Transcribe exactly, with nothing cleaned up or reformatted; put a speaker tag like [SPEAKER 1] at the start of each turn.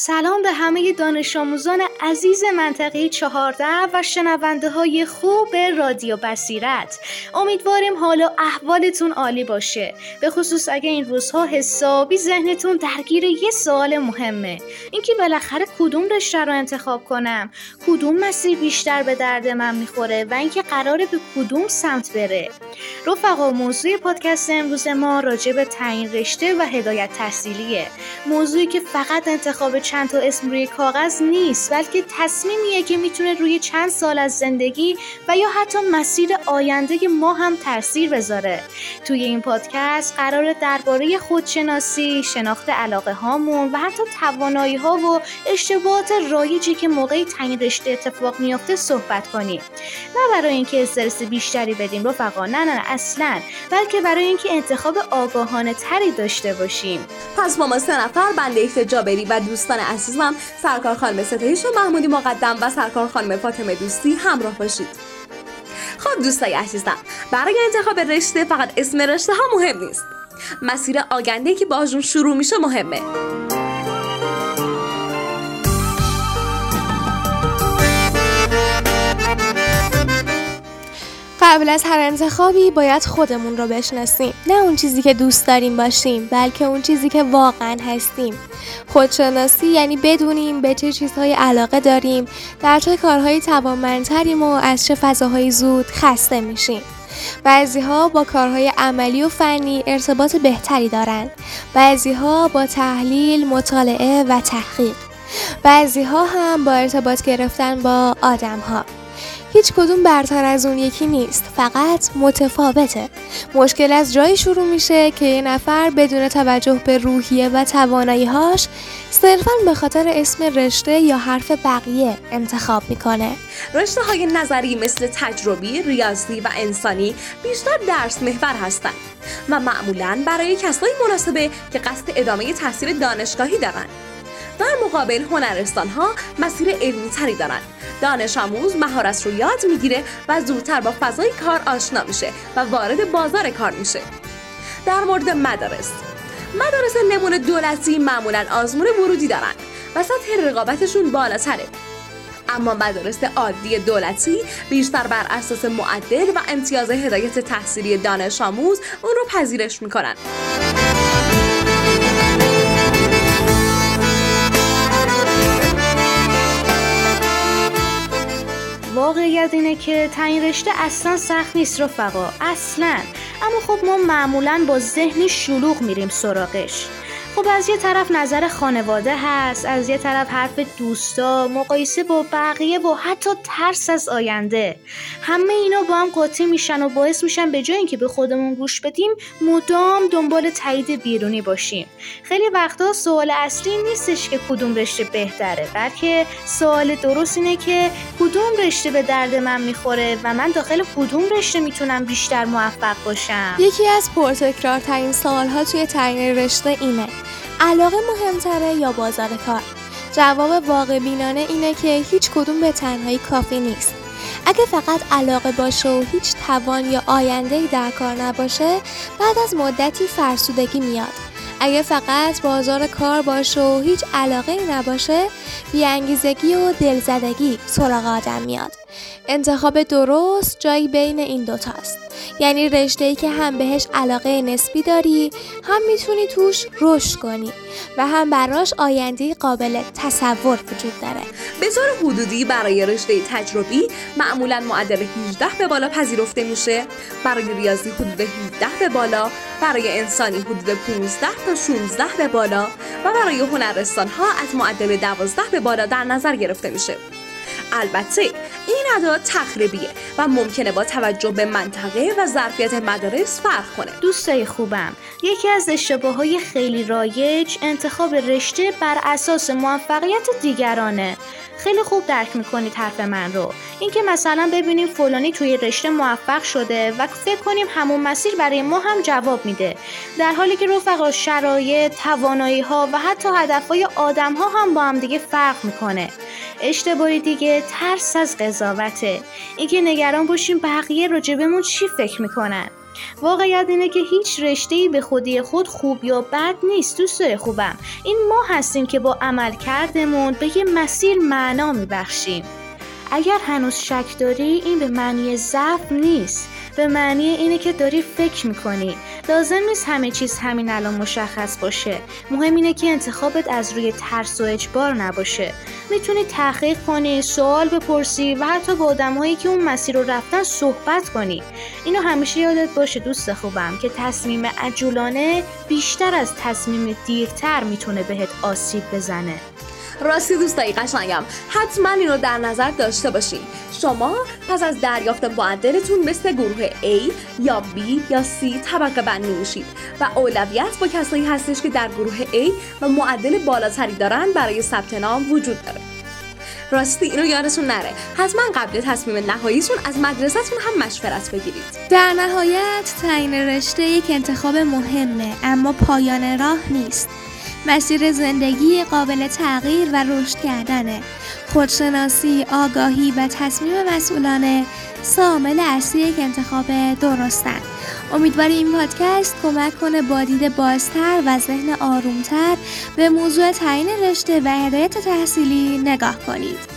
[SPEAKER 1] سلام به همه دانش آموزان عزیز منطقه چهارده و شنونده های خوب رادیو بصیرت. امیدواریم حال و احوالتون عالی باشه، به خصوص اگه این روزها حسابی ذهنتون درگیر یه سوال مهمه، اینکه بالاخره کدوم رشته رو انتخاب کنم، کدوم مسیر بیشتر به درد من میخوره و اینکه قراره به کدوم سمت بره. رفقا، موضوع پادکست امروز ما راجع به تعیین رشته و هدایت تحصیلیه. موضوعی که فقط انتخاب چند تا اسم روی کاغذ نیست، بلکه تصمیمیه که میتونه روی چند سال از زندگی و یا حتی مسیر آینده ما هم تاثیر بذاره. توی این پادکست قراره درباره خودشناسی، شناخت علاقه هامون و حتی توانایی ها و اشتباهات رایجی که موقع تعیین رشته اتفاق میفته صحبت کنیم. نه برای اینکه استرس بیشتری بدیم رفقا، نه نه نه اصلاً، بلکه برای اینکه انتخاب آگاهانه تری داشته باشیم.
[SPEAKER 2] پس با ما سه نفر، بنده افتخار جابری و دوستان عزیزم سرکار خانم ستایش و محمودی مقدم و سرکار خانم فاطمه دوستی همراه باشید. خب دوستای عزیزم، برای انتخاب رشته فقط اسم رشته ها مهم نیست، مسیر آینده‌ای که باهاشون شروع میشه مهمه.
[SPEAKER 3] قبل از هر انتخابی باید خودمون رو بشناسیم، نه اون چیزی که دوست داریم باشیم، بلکه اون چیزی که واقعا هستیم. خودشناسی یعنی بدونیم به چه چیزهای علاقه داریم، در چه کارهایی توانمندتریم و از چه فضاهای زود خسته میشیم. بعضی‌ها با کارهای عملی و فنی ارتباط بهتری دارن، بعضی‌ها با تحلیل، مطالعه و تحقیق، بعضی‌ها هم با ارتباط گرفتن با آدم‌ها. هیچ کدوم برتر از اون یکی نیست، فقط متفاوته. مشکل از جایی شروع میشه که یه نفر بدون توجه به روحیه و توانایی‌هاش صرفاً به خاطر اسم رشته یا حرف بقیه انتخاب میکنه.
[SPEAKER 2] رشته های نظری مثل تجربی، ریاضی و انسانی بیشتر درس محور هستند و معمولاً برای کسایی مناسبه که قصد ادامه تحصیل دانشگاهی دارن. در مقابل هنرستان ها مسیر علمی تری دارن. دانش آموز مهارت رو یاد میگیره و زودتر با فضای کار آشنا میشه و وارد بازار کار میشه. در مورد مدارس، مدارس نمونه دولتی معمولاً آزمون ورودی دارن و سطح رقابتشون بالاتره. اما مدارس عادی دولتی بیشتر بر اساس معدل و امتیاز هدایت تحصیلی دانش آموز اون رو پذیرش میکنن.
[SPEAKER 1] واقعیت اینه که تعیین رشته اصلا سخت نیست رفقا، اصلا. اما خب ما معمولاً با ذهن شلوغ میریم سراغش. خب از یه طرف نظر خانواده هست، از یه طرف حرف دوستا، مقایسه با بقیه و حتی ترس از آینده. همه اینا با هم قاطی میشن و باعث میشن به جای اینکه به خودمون گوش بدیم مدام دنبال تایید بیرونی باشیم. خیلی وقتا سوال اصلی نیستش که کدوم رشته بهتره، بلکه سوال درست اینه که کدوم رشته به درد من میخوره و من داخل کدوم رشته میتونم بیشتر موفق باشم.
[SPEAKER 3] یکی از پرتکرارترین سوالها توی تعیین رشته اینه: علاقه مهمتره یا بازار کار؟ جواب واقع بینانه اینه که هیچ کدوم به تنهایی کافی نیست. اگه فقط علاقه باشه و هیچ توان یا آینده‌ای در کار نباشه، بعد از مدتی فرسودگی میاد. اگه فقط بازار کار باشه و هیچ علاقه‌ای نباشه، بی‌انگیزگی و دلزدگی سراغ آدم میاد. انتخاب درست جایی بین این دوتاست، یعنی رشته‌ای که هم بهش علاقه نسبی داری، هم میتونی توش رشد کنی و هم براش آینده قابل تصور وجود داره.
[SPEAKER 2] به طور حدودی برای رشته تجربی معمولاً معدل هجده به بالا پذیرفته میشه، برای ریاضی حدود هجده به بالا، برای انسانی حدود پانزده تا شانزده به بالا و برای هنرستان ها از معدل دوازده به بالا در نظر گرفته میشه. البته این اعداد تقریبیه و ممکنه با توجه به منطقه و ظرفیت مدارس فرق کنه.
[SPEAKER 1] دوستای خوبم، یکی از اشتباهات خیلی رایج انتخاب رشته بر اساس موفقیت دیگرانه. خیلی خوب درک میکنید حرف من رو، اینکه مثلا ببینیم فلانی توی رشته موفق شده و فکر کنیم همون مسیر برای ما هم جواب میده، در حالی که رفقا شرایط، توانایی ها و حتی هدفهای آدم ها هم با هم دیگه فرق میکنه. اشتباهی دیگه ترس از قضاوته، اینکه نگران باشیم بقیه راجبمون چی فکر میکنن. واقعیت اینه که هیچ رشته‌ای به خودی خود خوب یا بد نیست. دوستای خوبم، این ما هستیم که با عمل کردمون به یه مسیر معنا میبخشیم. اگر هنوز شک داری، این به معنی ضعف نیست، به معنی اینه که داری فکر میکنی. لازم نیست همه چیز همین الان مشخص باشه. مهم اینه که انتخابت از روی ترس و اجبار نباشه. میتونی تحقیق کنی، سوال بپرسی و حتی با آدم‌هایی که اون مسیر رو رفتن صحبت کنی. اینو همیشه یادت باشه دوست خوبم که تصمیم عجولانه بیشتر از تصمیم دیرتر میتونه بهت آسیب بزنه.
[SPEAKER 2] راستی دوستای قشنگم، حتما اینو در نظر داشته باشین. شما پس از دریافت معدلتون مثل گروه A یا B یا C طبقه بندی میشید و اولویت با کسایی هستش که در گروه A و معدل بالاتری دارن برای ثبت نام وجود داره. راستی اینو یادتون نره، حتما قبل تصمیم نهاییتون از مدرسه‌تون هم مشورت بگیرید.
[SPEAKER 3] در نهایت تعیین رشته یک انتخاب مهمه، اما پایان راه نیست. مسیر زندگی قابل تغییر و رشد کردنه. خودشناسی، آگاهی و تصمیم مسئولانه عامل اصلی یک انتخاب درستن. امیدواریم این پادکست کمک کنه با دید بازتر و ذهن آرومتر به موضوع تعیین رشته و هدایت تحصیلی نگاه کنید.